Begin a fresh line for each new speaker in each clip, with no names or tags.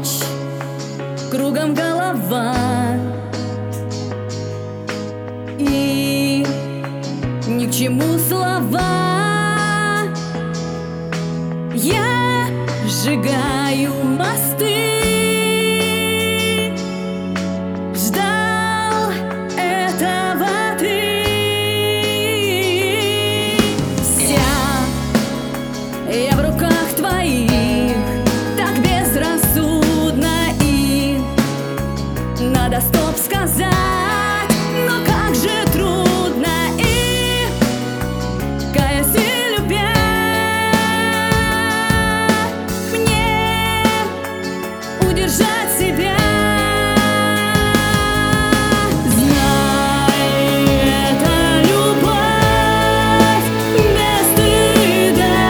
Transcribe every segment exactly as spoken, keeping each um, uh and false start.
ночь, кругом голова, и ни к чему слова. Я сжигаю мосты. Ждал этого ты. Вся я в руках твоих, так безрассудно, и надо стоп сказать. Но как же трудно, и каясь и любя, мне удержать себя. Знай, это любовь без стыда,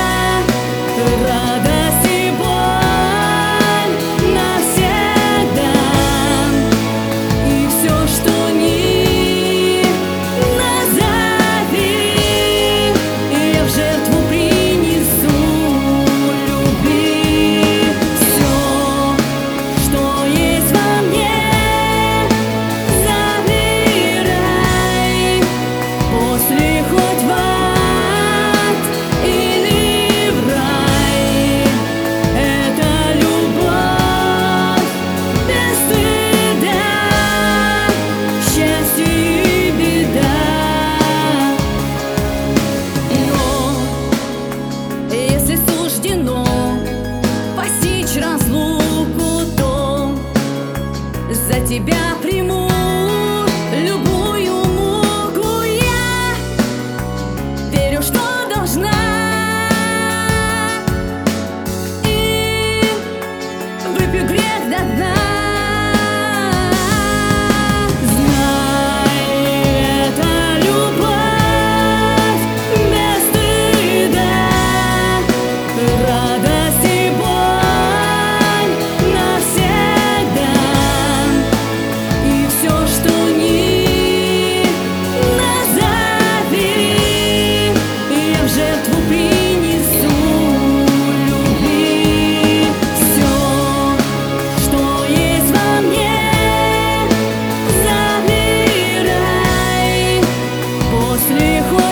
радость и боль навсегда. И все, что ни назови, я в жертву принесу любви. Все, что есть во мне, забирай. После хоть в ад или в рай. Это любовь без стыда, счастье и беда. Но если суждено постичь разлуку, то за тебя приму любую муку. Я верю, что должна, и выпью грех до дна. Знай, это любовь без стыда, радость и боль навсегда. И все, что ни назови, я в жертву принесу любви. Все, что есть во мне, забирай. После хоть